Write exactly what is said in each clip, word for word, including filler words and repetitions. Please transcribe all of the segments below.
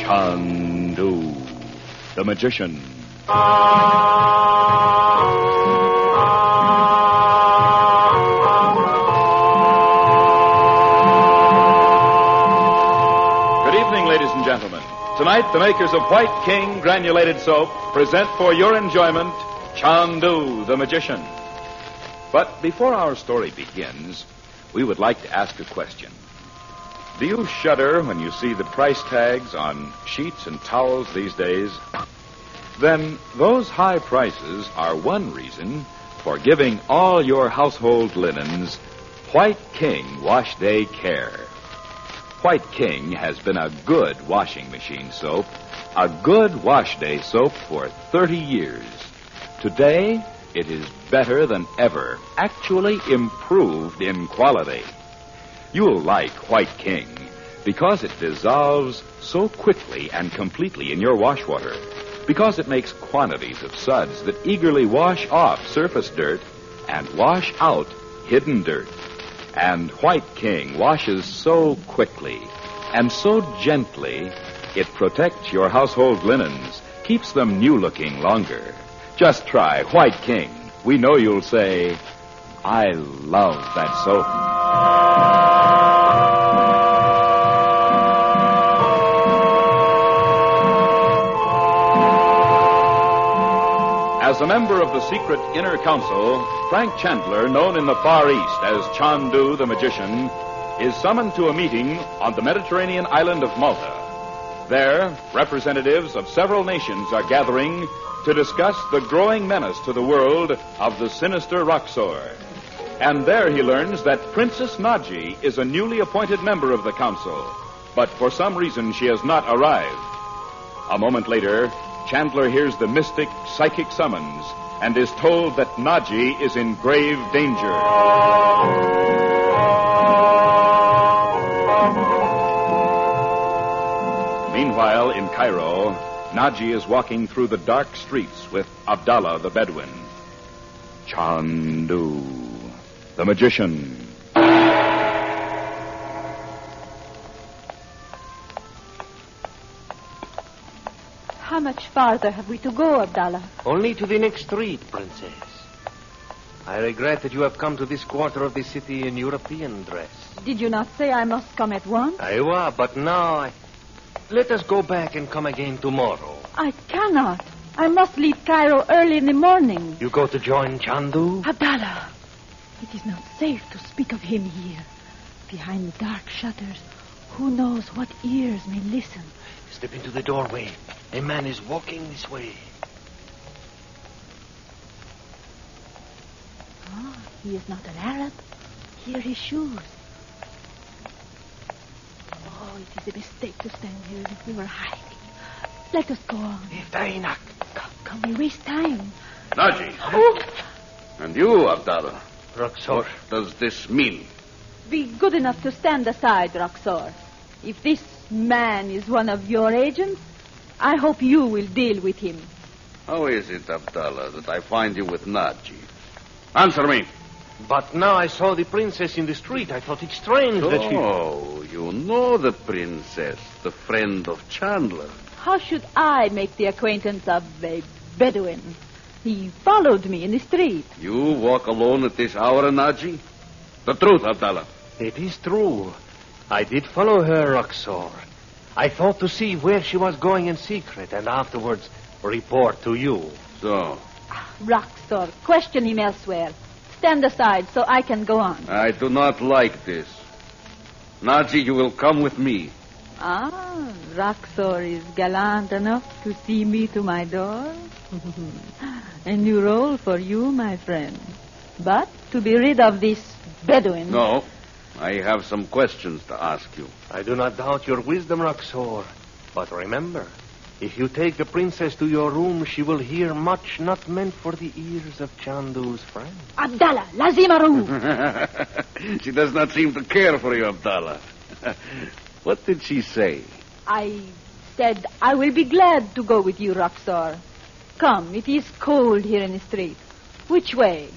Chandu, the magician. Ladies and gentlemen, tonight the makers of White King granulated soap present for your enjoyment Chandu, the magician. But before our story begins, we would like to ask a question. Do you shudder when you see the price tags on sheets and towels these days? Then those high prices are one reason for giving all your household linens White King Wash Day Care. White King has been a good washing machine soap, a good wash day soap for thirty years. Today, it is better than ever, actually improved in quality. You'll like White King because it dissolves so quickly and completely in your wash water, because it makes quantities of suds that eagerly wash off surface dirt and wash out hidden dirt. And White King washes so quickly and so gently, it protects your household linens, keeps them new-looking longer. Just try White King. We know you'll say, I love that soap. As a member of the secret inner council, Frank Chandler, known in the Far East as Chandu the magician, is summoned to a meeting on the Mediterranean island of Malta. There, representatives of several nations are gathering to discuss the growing menace to the world of the sinister Roxor. And there he learns that Princess Naji is a newly appointed member of the council, but for some reason she has not arrived. A moment later, Chandler hears the mystic psychic summons and is told that Naji is in grave danger. Meanwhile, in Cairo, Naji is walking through the dark streets with Abdallah the Bedouin. Chandu, the magician. How much farther have we to go, Abdallah? Only to the next street, Princess. I regret that you have come to this quarter of the city in European dress. Did you not say I must come at once? I was, but now I... Let us go back and come again tomorrow. I cannot. I must leave Cairo early in the morning. You go to join Chandu? Abdallah, it is not safe to speak of him here. Behind the dark shutters, who knows what ears may listen. Step into the doorway. A man is walking this way. Oh, he is not an Arab. Here are his shoes. Oh, it is a mistake to stand here as if we were hiding. Let us go on. Iftainak. Come, come, we waste time. Naji. Oh! And you, Abdallah. Roxor. What does this mean? Be good enough to stand aside, Roxor. If this man is one of your agents, I hope you will deal with him. How is it, Abdallah, that I find you with Naji? Answer me. But now I saw the princess in the street. I thought it strange that she... Oh, you know the princess, the friend of Chandler. How should I make the acquaintance of a Bedouin? He followed me in the street. You walk alone at this hour, Naji? The truth, Abdallah. It is true. I did follow her, Roxor. I thought to see where she was going in secret and afterwards report to you. So? Roxor, question him elsewhere. Stand aside so I can go on. I do not like this. Naji, you will come with me. Ah, Roxor is gallant enough to see me to my door. A new role for you, my friend. But to be rid of this Bedouin... No, I have some questions to ask you. I do not doubt your wisdom, Roxor. But remember, if you take the princess to your room, she will hear much not meant for the ears of Chandu's friend. Abdallah, Lazimaru! She does not seem to care for you, Abdallah. What did she say? I said I will be glad to go with you, Roxor. Come, it is cold here in the street. Which way?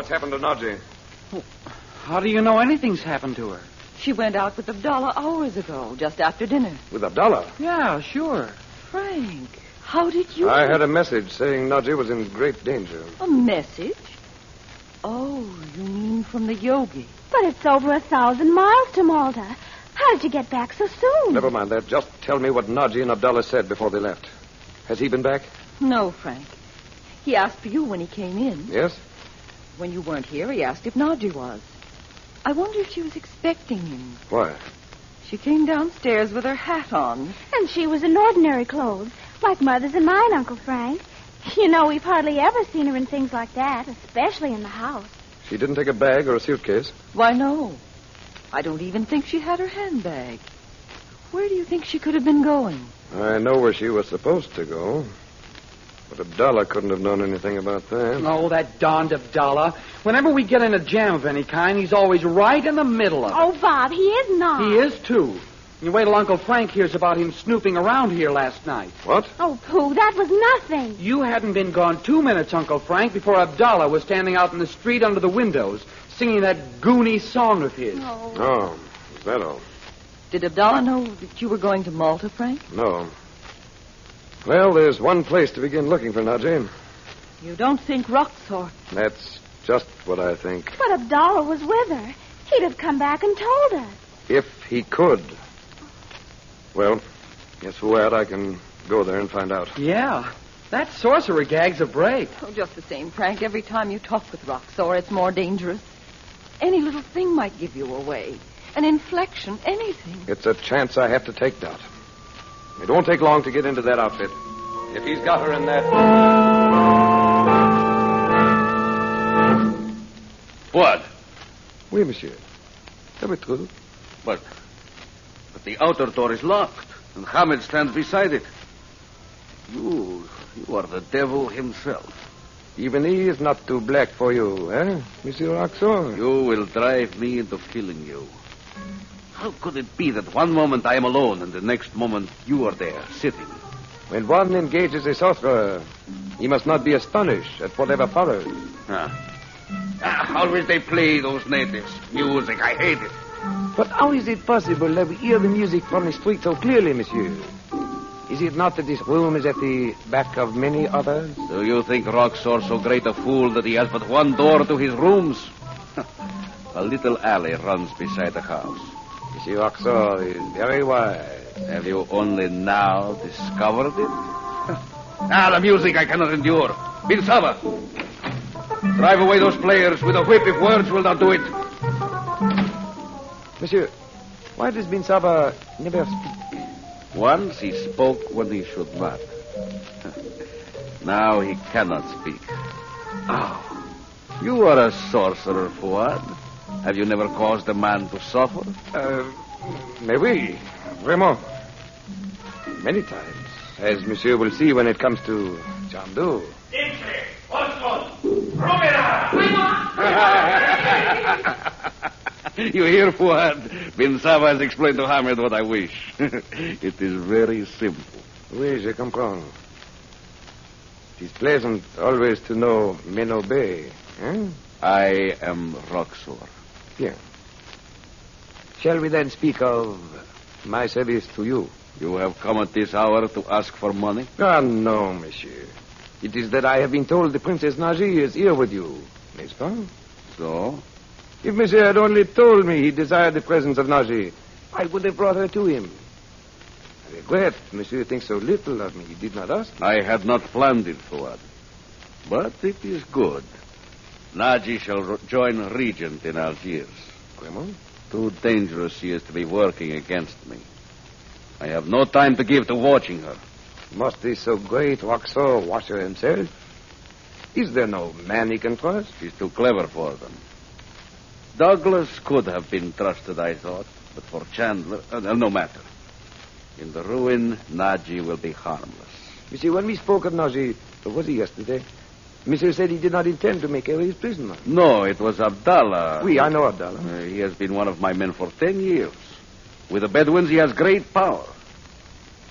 happened to Naji? How do you know anything's happened to her? She went out with Abdallah hours ago, just after dinner. With Abdallah? Yeah, sure. Frank, how did you... I had a message saying Naji was in great danger. A message? Oh, you mean from the yogi. But it's over a thousand miles to Malta. How did you get back so soon? Never mind that. Just tell me what Naji and Abdallah said before they left. Has he been back? No, Frank. He asked for you when he came in. Yes? When you weren't here, he asked if Naji was. I wonder if she was expecting him. Why? She came downstairs with her hat on. And she was in ordinary clothes, like Mother's and mine, Uncle Frank. You know, we've hardly ever seen her in things like that, especially in the house. She didn't take a bag or a suitcase? Why, no. I don't even think she had her handbag. Where do you think she could have been going? I know where she was supposed to go. But Abdallah couldn't have known anything about that. Oh, that darned Abdallah. Whenever we get in a jam of any kind, he's always right in the middle of it. Oh, Bob, he is not. He is, too. You wait till Uncle Frank hears about him snooping around here last night. What? Oh, Pooh, that was nothing. You hadn't been gone two minutes, Uncle Frank, before Abdallah was standing out in the street under the windows, singing that goony song of his. Oh. Oh, is that all? Did Abdallah know that you were going to Malta, Frank? No. Well, there's one place to begin looking for Naji. You don't think Roxor... That's just what I think. But Abdallah was with her. He'd have come back and told us. If he could. Well, guess what? I can go there and find out. Yeah. That sorcerer gag's a break. Oh, just the same, Frank. Every time you talk with Roxor, it's more dangerous. Any little thing might give you away. An inflection, anything. It's a chance I have to take, Dot. It won't take long to get into that outfit. If he's got her in that... What? Oui, monsieur. That was true. But, but the outer door is locked, and Hamid stands beside it. You, you are the devil himself. Even he is not too black for you, eh, Monsieur Roxor? You will drive me into killing you. How could it be that one moment I am alone and the next moment you are there, sitting? When one engages a sorcerer, he must not be astonished at whatever follows. Ah. Ah, always they play those natives. Music, I hate it. But how is it possible that we hear the music from the street so clearly, monsieur? Is it not that this room is at the back of many others? Do you think Roxor so great a fool that he has but one door to his rooms? A little alley runs beside the house. Monsieur Roxor is very wise. Have you only now discovered it? Ah, the music I cannot endure. Bin Saba, drive away those players with a whip if words will not do it. Monsieur, why does Bin Saba never speak? Once he spoke when he should not. Now he cannot speak. Oh, you are a sorcerer, Fuad. Have you never caused a man to suffer? Uh, mais oui, vraiment. Many times, as monsieur will see when it comes to Chandu. You hear, Fuad? Bin Saba has explained to Hamid what I wish. It is very simple. Oui, je comprends. It is pleasant always to know men obey. Eh? I am Roxor. Bien. Shall we then speak of my service to you? You have come at this hour to ask for money? Ah, no, monsieur. It is that I have been told the Princess Naji is here with you, n'est-ce pas? So? If monsieur had only told me he desired the presence of Naji, I would have brought her to him. I regret monsieur thinks so little of me. He did not ask me. I had not planned it, Fuad. But it is good. Naji shall ro- join Regent in Algiers. Comment? Too dangerous she is to be working against me. I have no time to give to watching her. Must this so great Roxor watch her himself? Is there no man he can trust? She's too clever for them. Douglas could have been trusted, I thought, but for Chandler, uh, no matter. In the ruin, Naji will be harmless. You see, when we spoke of Naji, or was it yesterday? Monsieur said he did not intend to make her his prisoner. No, it was Abdallah. Oui, I know Abdallah. Uh, he has been one of my men for ten years. With the Bedouins, he has great power.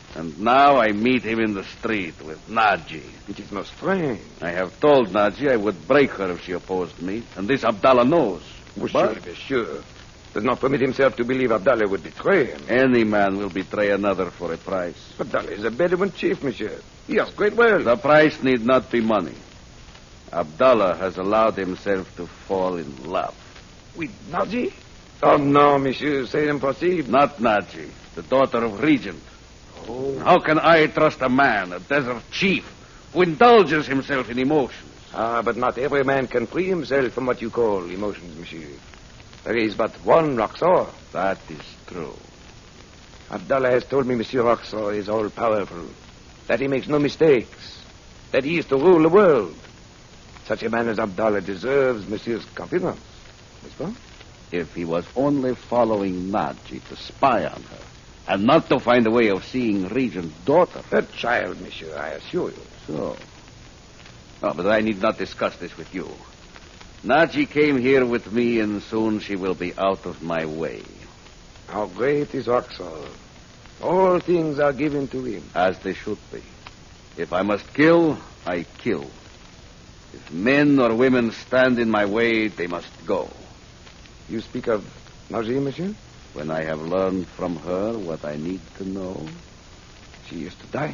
And now I meet him in the street with Naji. It is most strange. I have told Naji I would break her if she opposed me, and this Abdallah knows. Monsieur, But monsieur, does not permit himself to believe Abdallah would betray him. any man will betray another for a price. Abdallah is a Bedouin chief, monsieur. He has great wealth. The price need not be money. Abdallah has allowed himself to fall in love. With Naji? Oh, no, monsieur, c'est impossible. Not Naji, the daughter of Regent. Oh. How can I trust a man, a desert chief, who indulges himself in emotions? Ah, but not every man can free himself from what you call emotions, monsieur. There is but one Roxor. That is true. Abdallah has told me Monsieur Roxor is all-powerful, that he makes no mistakes, that he is to rule the world. Such a man as Abdallah deserves Monsieur's confidence. N'est-ce pas? If he was only following Naji to spy on her, and not to find a way of seeing Regent's daughter. A child, monsieur, I assure you. So. Oh, but I need not discuss this with you. Naji came here with me, and soon she will be out of my way. How great is Roxor. All things are given to him. As they should be. If I must kill, I kill. If men or women stand in my way, they must go. You speak of Naji, monsieur? When I have learned from her what I need to know. She is to die.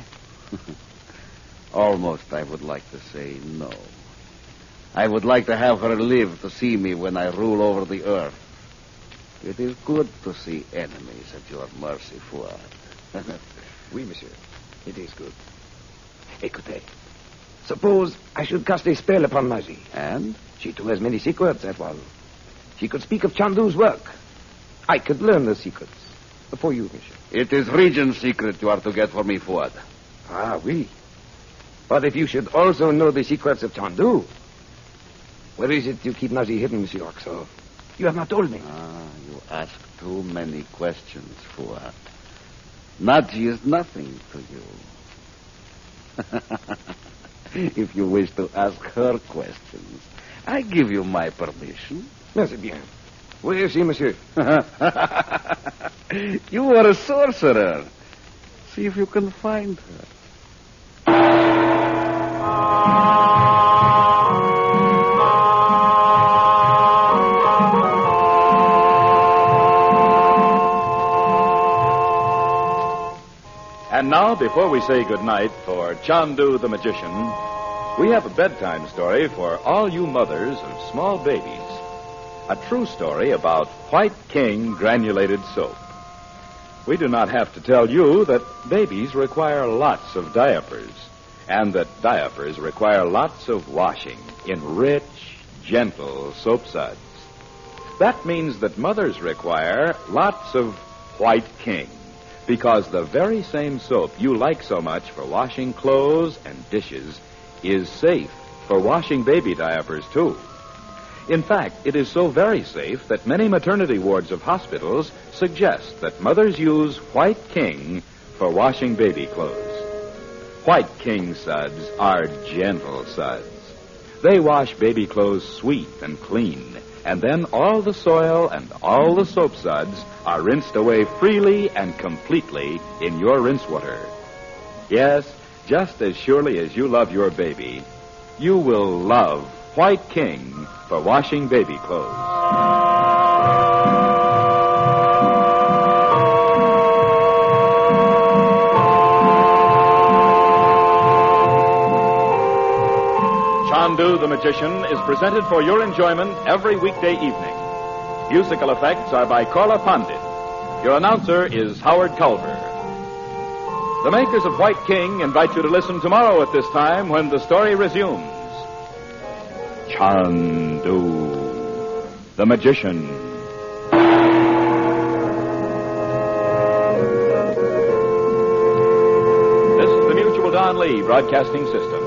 Almost, I would like to say no. I would like to have her live to see me when I rule over the earth. It is good to see enemies at your mercy, Fuad. Oui, monsieur. It is good. Écoutez. Suppose I should cast a spell upon Naji. And? She too has many secrets, that one. She could speak of Chandu's work. I could learn the secrets. For you, monsieur. It is Regent's secret you are to get for me, Fuad. Ah, oui. But if you should also know the secrets of Chandu, where is it you keep Naji hidden, Monsieur Roxor? You have not told me. Ah, you ask too many questions, Fuad. Naji is nothing to you. If you wish to ask her questions, I give you my permission. Merci bien. Where is she, monsieur? You are a sorcerer. See if you can find her. And now, before we say goodnight for Chandu the Magician, we have a bedtime story for all you mothers of small babies. A true story about White King granulated soap. We do not have to tell you that babies require lots of diapers, and that diapers require lots of washing in rich, gentle soap suds. That means that mothers require lots of White King, because the very same soap you like so much for washing clothes and dishes is safe for washing baby diapers, too. In fact, it is so very safe that many maternity wards of hospitals suggest that mothers use White King for washing baby clothes. White King suds are gentle suds. They wash baby clothes sweet and clean, and then all the soil and all the soap suds are rinsed away freely and completely in your rinse water. Yes, just as surely as you love your baby, you will love White King for washing baby clothes. Chandu the Magician is presented for your enjoyment every weekday evening. Musical effects are by Kola Pandit. Your announcer is Howard Culver. The makers of White King invite you to listen tomorrow at this time when the story resumes. Chandu the Magician. This is the Mutual Don Lee Broadcasting System.